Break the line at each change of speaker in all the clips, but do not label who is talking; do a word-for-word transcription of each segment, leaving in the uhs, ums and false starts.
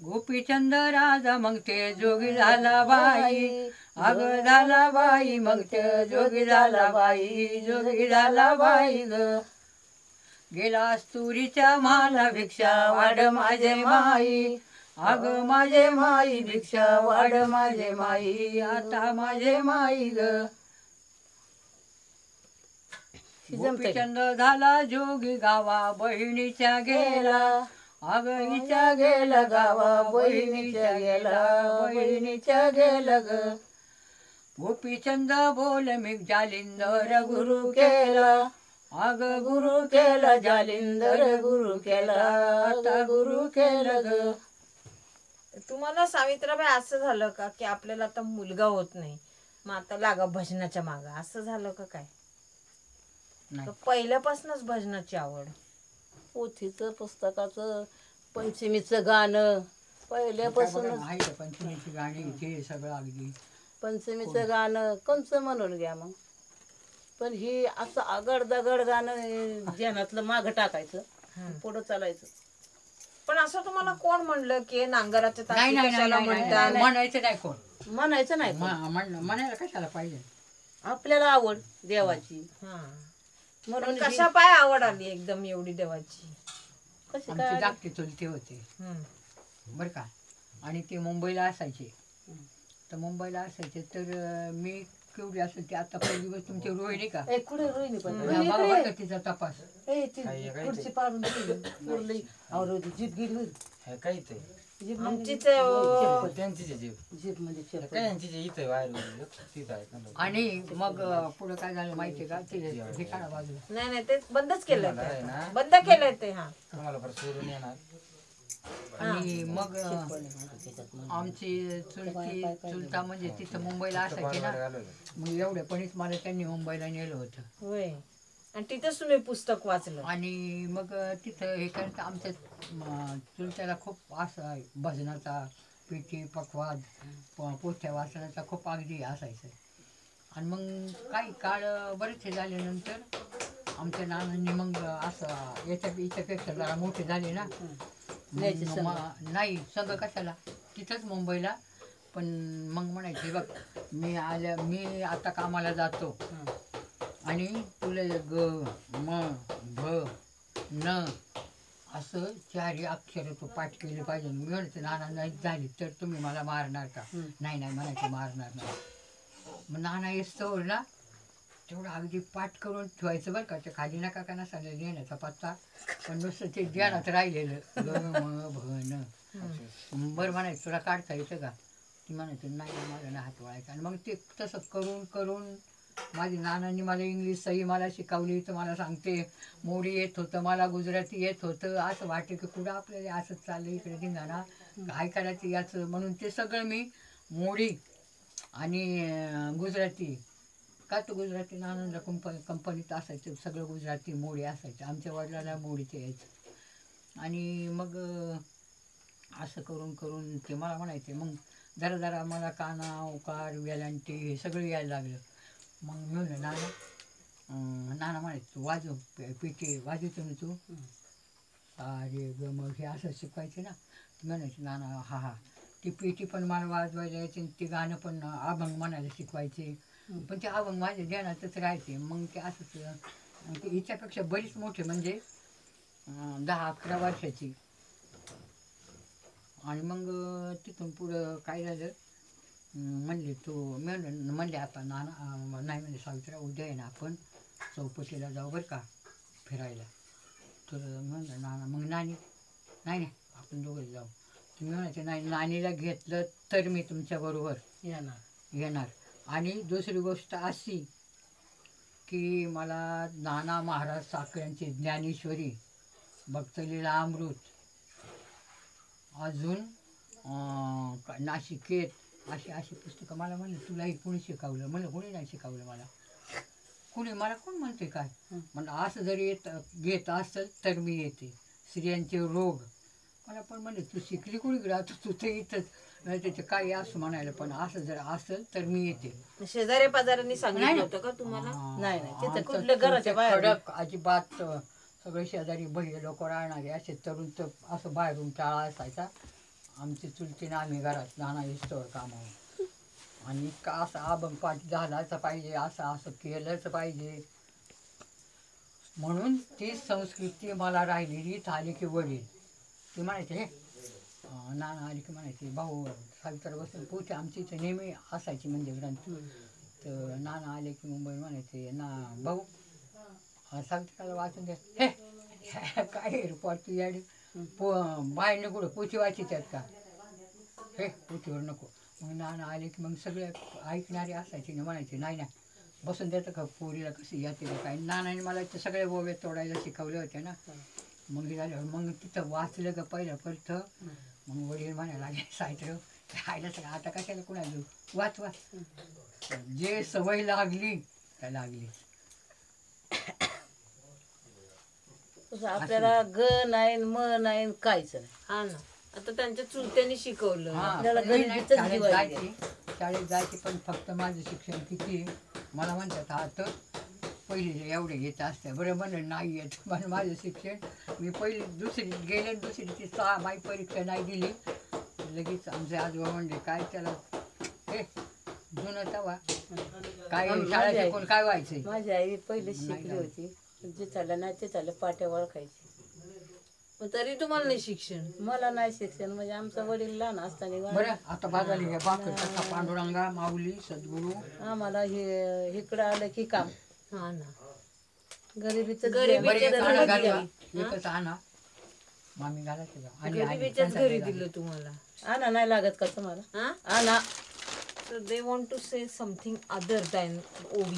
गोपीचंद राजा मग ते जोगी झाला बाई, अग झाला बाई मग ते जोगी झाला बाई, जोगी झाला बाई ग. गेला तुरीच्या माला भिक्षा वाढ माझे माई, अग माझे माई भिक्षा वाढ माझे माई, आता माझे माई ग. गोपीचंद झाला जोगी गावा बहिणीच्या गेला, अग हिच्या गेला गावा बहिणीच्या गेला, बहिणीच्या गेला ग. गोपीचंद बोल मी जालिंदर गुरु केला, अग गुरु केला जालिंदर गुरु केला, आता गुरु केला ग.
तुम्हाला सावित्राबाई असं झालं का की आपल्याला आता मुलगा होत नाही, मग आता लागा भजनाच्या माग, असं झालं का काय? पहिल्यापासूनच भजनाची आवड?
पोथीचं पुस्तकाचं पंचमीचं गाणं पहिल्यापासूनच.
पंचमीची गाणी ते सगळं अगदी
पंचमीचं गाणं कोणचं म्हणून घ्या मग. पण ही असं आगड दगड गाणं ध्यानातलं मागं टाकायचं, पुढं चालायचं.
पण असं तुम्हाला कोण म्हणलं की नांगराच्या
नाही नाही नाही म्हणायचं नाही कोण,
म्हणायचं नाही.
म्हणायला कशाला पाहिजे,
आपल्याला आवड देवाची
म्हणून. कशा पाय आवड आली एकदम एवढी देवाची?
कशी
आमची धाकटे चुलते होते बर का, आणि ते मुंबईला असायचे. तर मुंबईला असायचे तर मी केवढी असेल ते आता पहिली गोष्ट तुमची रोहिणी का,
कुठे रोहिणी पण
बघा तिचा तपास.
खुर्ची पाडून जीप गेली
काही ते
आमचीच
त्यांची
जीप मध्ये
त्यांची इथे बाहेर तिथं आहे.
आणि मग पुढे काय झालं माहितीये का, ते ठिकाणा बाजूला
नाही नाही ते बंदच केलंय, बंद केलंय ते. हा
तुम्हाला परत सोडून येणार.
आणि मग आमची चुलती चुलता म्हणजे तिथं मुंबईला असायची ना, मग एवढ्यापणीच मला त्यांनी मुंबईला नेलं होतं.
होय, आणि तिथंच तुम्ही पुस्तक वाचलं?
आणि मग तिथं हे कारण आमच्या चुलत्याला खूप असं भजनाचा पेटी पखवाद पोथ्या वाचनाचा खूप अगदी असायचं. आणि मग काही काळ बरेचसे झाल्यानंतर आमच्या नानांनी मग असं याच्या याच्यापेक्षा जरा मोठे झाले ना, नाही सगळं कशाला तिथंच मुंबईला. पण मग म्हणायचे बघ मी आल्या मी आता कामाला जातो आणि तुला ग म भ न असं चारही अक्षर तू पाठ केले पाहिजे. मी म्हणते नाना नाही झाली तर तुम्ही मला मारणार का? नाही नाही म्हणायचं मारणार नाही. मग नाना येतो ना तेवढं अगदी पाठ करून ठेवायचं बरं का, ते खाली नका का नसा लिहिण्याचा पत्ता, पण नुसतं ते ध्यानात राहिलेलं ग म भ न. बरं म्हणायचं तुला काढता येतं का? ती म्हणायचं नाही माझं ना हात वळायचं. आणि मग ते तसं करून करून माझी नानांनी मला इंग्लिश सही मला शिकवली. तर मला सांगते मोडी येत होतं, मला गुजराती येत होतं. असं वाटतं की कुठं आपल्याला असंच चाललं इकडे धिंगाणा काय करायचं याचं. म्हणून ते सगळं मी मोडी आणि गुजराती का तर गुजराती नानांना कंपनी कंपनीत असायचं सगळं गुजराती मोडी असायचं. आमच्या वडिलांना मोडीचं यायचं. आणि मग असं करून करून ते मला म्हणायचे. मग जरा जरा मला काना उकार वेलांटी हे सगळं यायला लागलं. मग मी म्हणलं नाना नाना म्हणायचं तू वाजव पेटी वाजवतो ना तू अरे ग मग हे असं शिकवायचे ना. म्हणायचे नाना हा हा ती पेटी पण मला वाजवायला यायची, ते गाणं पण अभंग म्हणायला शिकवायचे. पण ते अभंग माझ्या ध्यानातच राहायचे. मग ते असंच ते हिच्यापेक्षा बरीच मोठे म्हणजे दहा अकरा वर्षाची. आणि मग तिथून पुढं काय झालं म्हणले तू मी म्हणले आता नाना नाही म्हणजे सावित्रा उद्या आहे ना आपण चौपटीला जाऊ बरं का फिरायला. तर म्हणलं नाना मग नानी नाही नाही आपण दोघं जाऊ. तुम्ही म्हणायचे नाही नानीला घेतलं तर मी तुमच्याबरोबर येणार येणार. आणि दुसरी गोष्ट अशी की मला नाना महाराज साखळ्यांची ज्ञानेश्वरी भक्तलीला अमृत अजून नाशिकेत अशी अशी पुस्तकं मला म्हणलं तुलाही कोणी शिकवलं? म्हणलं कोणी नाही शिकवलं मला. कोणी मला कोण म्हणते काय? म्हणलं असं जरी येत घेत असेल तर मी येते. स्त्रियांचे रोग मला पण म्हणले तू शिकली कोणी राहतो तू तर इथंच नाही त्याचे काही असं म्हणायला. पण असं जर असेल तर मी येते.
शेजारी पाजारांनी सांगितलं होतं का तुम्हाला?
नाही नाही तिथे कुठल्या घराच्या बाहेर
अजिबात सगळे शेजारी बहिणी लोक राहणारे असे तरुण तर असं बाहेरून टाळा असायचा. आमची चुलतीने आम्ही घरात नाना इस्तवर कामावर आणि इतका असा अभंग पाठ झालाच पाहिजे असं असं केलंच पाहिजे म्हणून ती संस्कृती मला राहिलेली. इथं आली की वडील ती म्हणायचे हे अं, नाना आली की म्हणायची भाऊ सावित्र बसून पूजा आमची इथं नेहमी असायची म्हणजे ग्रंथ. तर नाना आले की मुंबई म्हणायचे ना भाऊ अं, सावित्राला वाचून द्या. हे काय रिपोर्ट तू याडी पो बाहेर कुठं पोची वाचायच्यात का हे पोचीवर नको. मग नाना आले की मग सगळे ऐकणारे असायचे ना म्हणायचे नाही ना बसून द्यायचं का पोरीला कशी येते का काय. नानाने मला ते सगळे ओवे तोडायला शिकवले होते ना. मग हे झालं मग तिथं वाचलं का पहिलं परत मग वडील म्हणायला लागले साहित्य खायला सगळं आता कशाला कुणा देऊ वाच वाच. जे सवय लागली त्या लागली.
तसं आपल्याला ग नाही म नाही काहीच नाही.
हा ना आता त्यांच्या चुलत्यांनी शिकवलं.
हा,
आपल्याला
पण
घरी
नाही,
तिथंच
शाळेत
दिवाळी
जायची शाळेत जायची पण फक्त माझं शिक्षण किती मला म्हणतात हा तर पहिले एवढे घेत असते बरं म्हणलं नाही येत पण माझं शिक्षण मी पहिली दुसरी गेले दुसरीची सहा माई परीक्षा नाही दिली लगेच आमचे आजोबा म्हणले काय त्याला हे जुनं तवा काय
माझी
शाळा
आई-
शिकून काय व्हायचंय.
माझी आई पहिले
नाही
शिकली
लावत.
होती जे चाललं नाही ते चाललं पाट्या ओळखायची.
पण तरी तुम्हाला नाही शिक्षण.
मला नाही शिक्षण म्हणजे आमचा वडील लहान असताना
बरं आता बाजाली हे बाकर कथा पांडुरंगा माऊली सद्गुरू
आम्हाला हे इकडं आलं की काम
हा ना
गरिबीच
गरिबी-
बरं एक आणा
घरी
घालवा एकच आणा मामी घालायचं का? आणि आणि
गरिबीच्याच
त्यांचा
घरी
घरी
दिलं तुम्हाला.
आणा नाही लागत का तुम्हाला
हा
आणा
So they want to say something other than ओवी.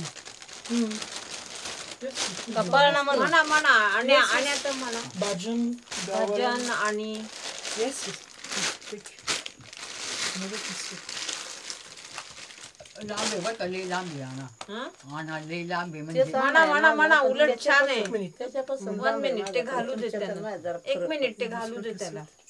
कपाळना म्हणून
म्हणा म्हणा आणि आणि आता म्हणा
भजन
भजन आणि
Yes, yes. Quick. Never mistake.
लांबे बरं का लई लांबे आणा
हा?
आणा लई लांबे म्हणजे
म्हणा म्हणा म्हणा उलट छान आहे.
त्याच्यापासून
वन मिनिट ते घालू दे त्याला. एक मिनिट ते घालू दे त्याला.